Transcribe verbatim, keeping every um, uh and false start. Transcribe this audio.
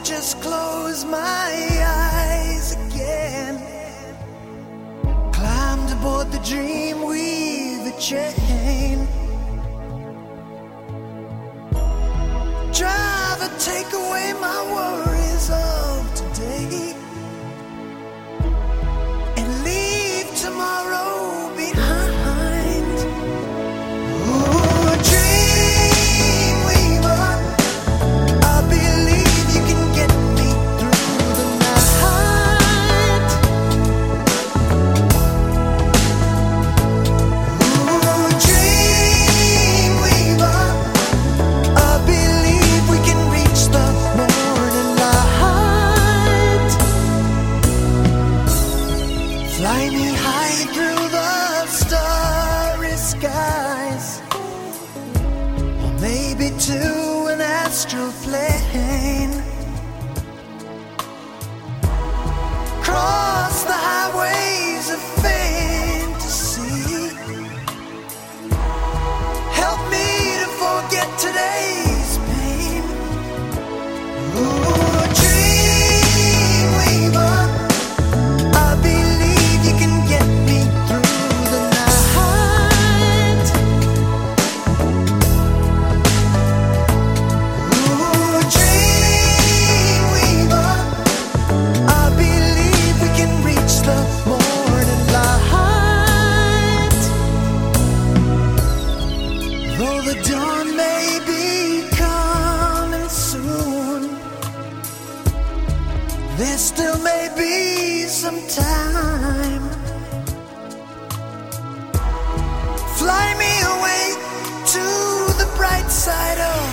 just close my eyes again. Climbed aboard the dream, weave a chain. Driver, take away my worries of today and leave tomorrow behind. Ooh, dream weaver, I believe you can get me through the night. Ooh, dream weaver, I believe we can reach the morning light. Fly me high through the starry skies, or maybe to an astral plane. Cross the highways of fantasy. Help me to forget today's pain. Ooh, dream weaver, I believe you can get me through the night. Ooh, dream weaver, I believe we can reach the morning light. Though the dawn may be coming soon, there still may be some time. Fly me away to the bright side of